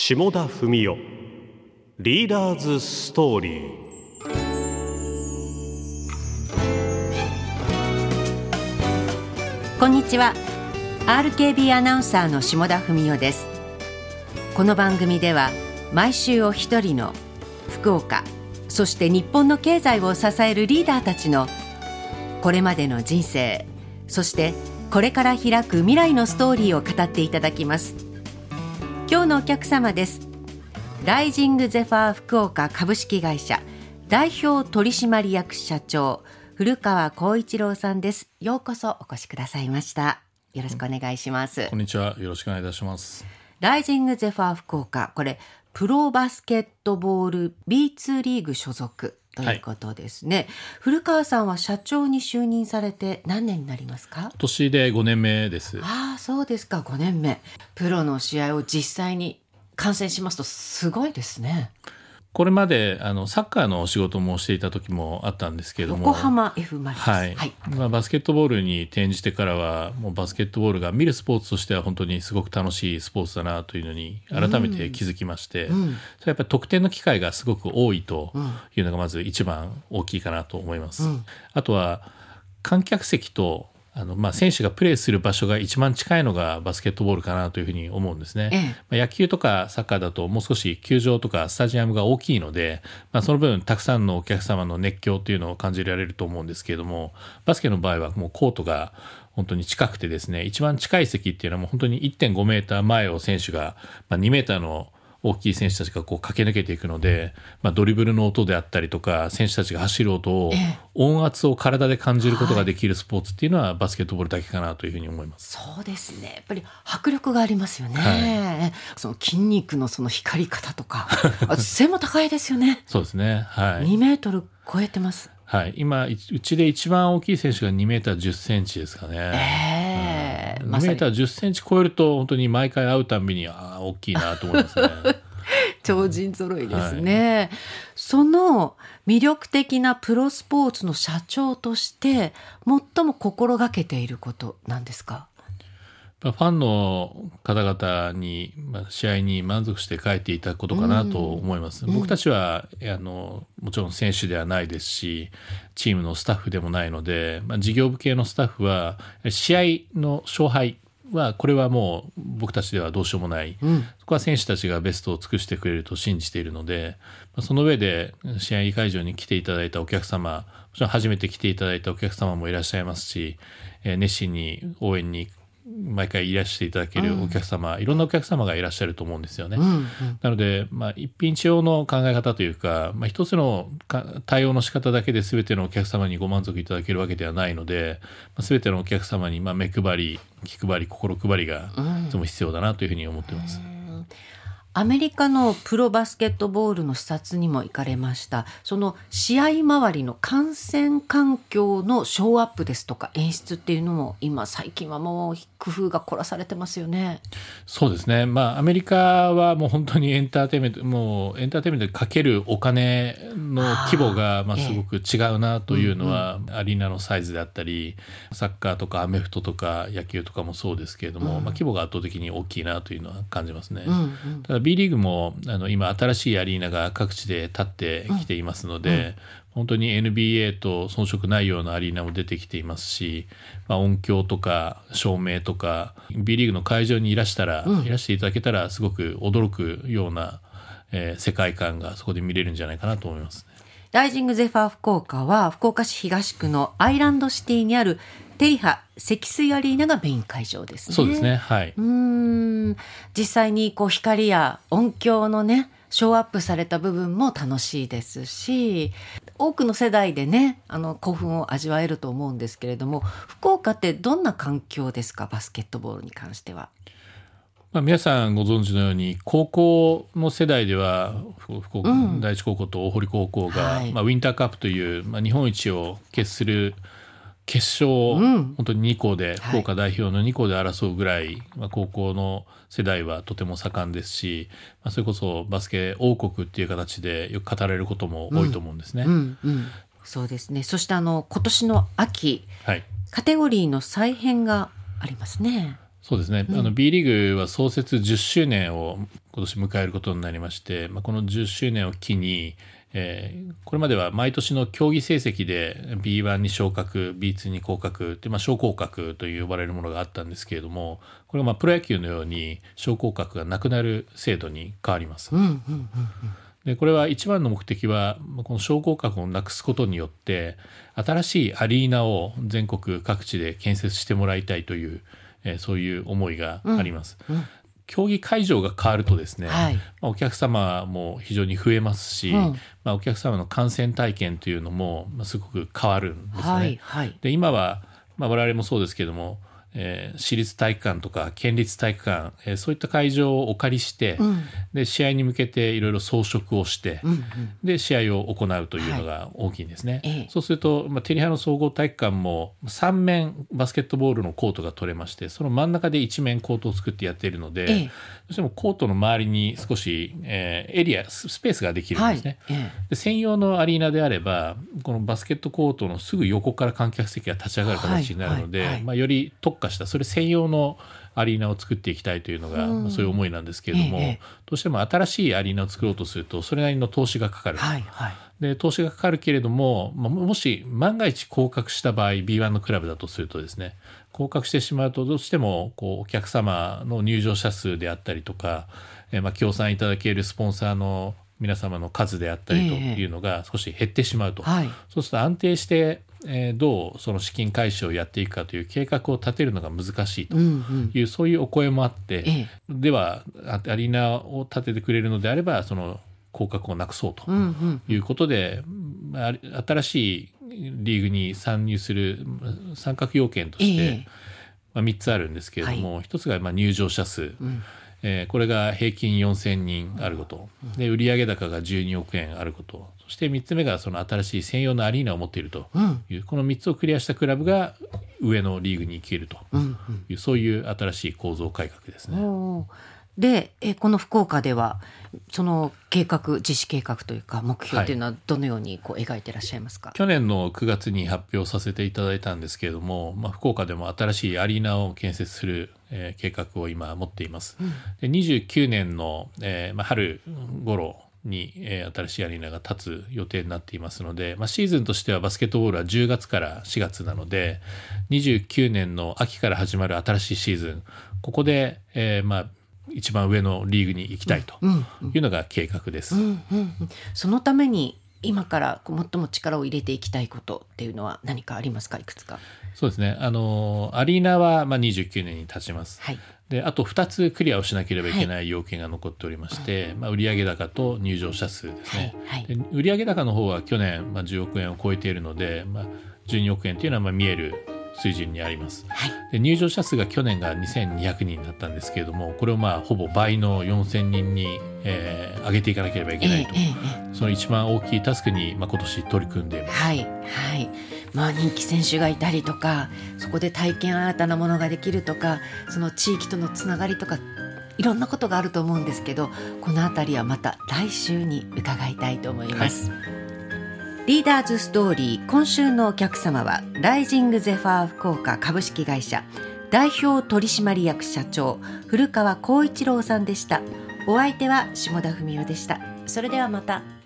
下田文雄リーダーズストーリー。 こんにちは。 RKB アナウンサーの下田文雄です。この番組では毎週お一人の福岡、そして日本の経済を支えるリーダーたちのこれまでの人生、そしてこれから開く未来のストーリーを語っていただきます。今日のお客様です。ライジングゼファー福岡株式会社代表取締役社長古川光一郎さんです。ようこそお越しくださいました。よろしくお願いします。 こんにちは、よろしくお願いいたします。 ライジングゼファー福岡、これプロバスケットボール B2 リーグ所属ということですね、はい、古川さんは社長に就任されて何年になりますか？ 今年で5年目です。 ああ、そうですか。5年目。プロの試合を実際に観戦しますとすごいですね。 これまでサッカーのお仕事もしていた時もあったんですけれども、 横浜 F マリノス、 はいはい。バスケットボールに転じてからはもうバスケットボールが見るスポーツとしては本当にすごく楽しいスポーツだなというのに改めて気づきまして、それやっぱり得点の機会がすごく多いというのがまず一番大きいかなと思います、あとは観客席と選手がプレーする場所が一番近いのがバスケットボールかなというふうに思うんですね、野球とかサッカーだともう少し球場とかスタジアムが大きいので、その分たくさんのお客様の熱狂というのを感じられると思うんですけれども、バスケの場合はもうコートが本当に近くてですね、一番近い席っていうのはもう本当に 1.5 メーター前を選手が、2メーターの大きい選手たちがこう駆け抜けていくので、ドリブルの音であったりとか選手たちが走る音を、音圧を体で感じることができるスポーツっていうのはバスケットボールだけかなというふうに思います。 そうですね。やっぱり迫力がありますよね、その筋肉のその光り方とかあと背も高いですよね。 そうですね、 2メートル超えてます。 今うちで一番大きい選手が2メーター10センチですかね、2メーター10センチ超えると本当に毎回会うたびに大きいなと思いますね超人揃いですね、その魅力的なプロスポーツの社長として最も心がけていることなんですか？ ファンの方々に試合に満足して帰っていただくことかなと思います、僕たちはもちろん選手ではないですしチームのスタッフでもないので、事業部系のスタッフは試合の勝敗はこれはもう僕たちではどうしようもない、そこは選手たちがベストを尽くしてくれると信じているので、その上で試合会場に来ていただいたお客様、もちろん初めて来ていただいたお客様もいらっしゃいますし、熱心に応援に毎回いらしていただけるお客様、いろんなお客様がいらっしゃると思うんですよね、なので、一品一応の考え方というか、一つの対応の仕方だけで全てのお客様にご満足いただけるわけではないので、全てのお客様に目配り、気配り、心配りがいつも必要だなというふうに思っています、 アメリカのプロバスケットボールの視察にも行かれました。その試合周りの観戦環境のショーアップですとか演出っていうのも今最近はもう工夫が凝らされてますよね。 そうですね、アメリカはもう本当にエンターテインメントにかけるお金の規模がすごく違うなというのは、アリーナのサイズであったりサッカーとかアメフトとか野球とかもそうですけれども、規模が圧倒的に大きいなというのは感じますね、ただB リーグも今新しいアリーナが各地で建ってきていますので、本当に NBA と遜色ないようなアリーナも出てきていますし、音響とか照明とか B リーグの会場にいらしていただけたらすごく驚くような、世界観がそこで見れるんじゃないかなと思いますね。 ライジングゼファー福岡は福岡市東区のアイランドシティにあるテリハ積水アリーナがメイン会場ですね。 そうですね、はい。 実際に光や音響のねショーアップされた部分も楽しいですし、多くの世代でね興奮を味わえると思うんですけれども、福岡ってどんな環境ですか？バスケットボールに関しては。 皆さんご存知のように高校の世代では福岡第一高校と大堀高校が、ウィンターカップという、日本一を決する決勝を本当に2校で、福岡代表の2校で争うぐらい、高校の世代はとても盛んですし、それこそバスケ王国っていう形でよく語られることも多いと思うんですね、 そうですね。そして今年の秋、カテゴリーの再編がありますね。 そうですね、B リーグは創設10周年を今年迎えることになりまして、この10周年を機に、これまでは毎年の競技成績で B1 に昇格 B2 に降格で、昇降格と呼ばれるものがあったんですけれども、これがプロ野球のように昇降格がなくなる制度に変わります。でこれは一番の目的はこの昇降格をなくすことによって新しいアリーナを全国各地で建設してもらいたいという、そういう思いがあります。競技会場が変わるとですね、お客様も非常に増えますし、お客様の観戦体験というのもすごく変わるんですね。で今は、我々もそうですけども、私立体育館とか県立体育館、そういった会場をお借りして、で試合に向けていろいろ装飾をして、で試合を行うというのが大きいんですね。そうすると、テリハの総合体育館も3面バスケットボールのコートが取れまして、その真ん中で1面コートを作ってやっているので、どうしてもコートの周りに少し、エリアスペースができるんですね。で専用のアリーナであればこのバスケットコートのすぐ横から観客席が立ち上がる形になるので、より特化したそれ専用のアリーナを作っていきたいというのが、そういう思いなんですけれども、どうしても新しいアリーナを作ろうとするとそれなりの投資がかかる、で投資がかかるけれども、もし万が一降格した場合 B1 のクラブだとするとですね、降格してしまうとどうしてもお客様の入場者数であったりとか、協賛いただけるスポンサーの皆様の数であったりというのが少し減ってしまうと、そうすると安定してどうその資金回収をやっていくかという計画を立てるのが難しいという、そういうお声もあって、ではアリーナを立ててくれるのであればその降格をなくそうということで、新しいリーグに参入する参画要件として、3つあるんですけれども、1つが入場者数、これが平均4000人あること、で売上高が12億円あること、そして3つ目がその新しい専用のアリーナを持っているという、この3つをクリアしたクラブが上のリーグに行けるという、そういう新しい構造改革ですね。 でこの福岡ではその実施計画というか目標というのはどのように描いていらっしゃいますか？ 去年の9月に発表させていただいたんですけれども、福岡でも新しいアリーナを建設する、計画を今持っています。で29年の、春頃に、新しいアリーナが建つ予定になっていますので、シーズンとしてはバスケットボールは10月から4月なので、29年の秋から始まる新しいシーズン、ここで、一番上のリーグに行きたいというのが計画です。 そのために今から最も力を入れていきたいことっていうのは何かありますか？いくつか。 そうですね、アリーナは29年に立ちます。であと2つクリアをしなければいけない要件が残っておりまして、売上高と入場者数ですね。で売上高の方は去年、10億円を超えているので、12億円というのは見える水準にあります。で入場者数が去年が2200人だったんですけれども、これをほぼ倍の4000人に、上げていかなければいけないと、その一番大きいタスクに、今年取り組んでいます。 人気選手がいたりとか、そこで体験新たなものができるとか、その地域とのつながりとかいろんなことがあると思うんですけど、このあたりはまた来週に伺いたいと思います。リーダーズストーリー、今週のお客様はライジングゼファー福岡株式会社代表取締役社長古川光一郎さんでした。お相手は下田文代でした。それではまた。